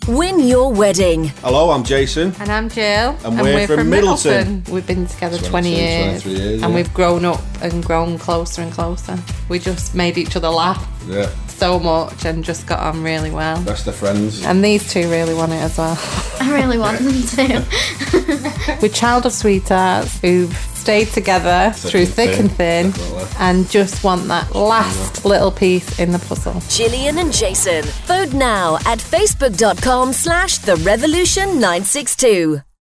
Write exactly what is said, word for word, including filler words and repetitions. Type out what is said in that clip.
Win your wedding. Hello, I'm Jason. And I'm Jill. And, and we're, we're from, from Middleton. Middleton. We've been together twenty years. years and yeah. we've grown up and grown closer and closer. We just made each other laugh yeah. so much and just got on really well. Best of friends. And these two really want it as well. I really want them to. We're child of sweethearts who've stayed together thick through thick thin, and thin definitely. And just want that last yeah. little piece in the puzzle. Gillian and Jason. Vote now at facebook dot com slash the revolution nine six two.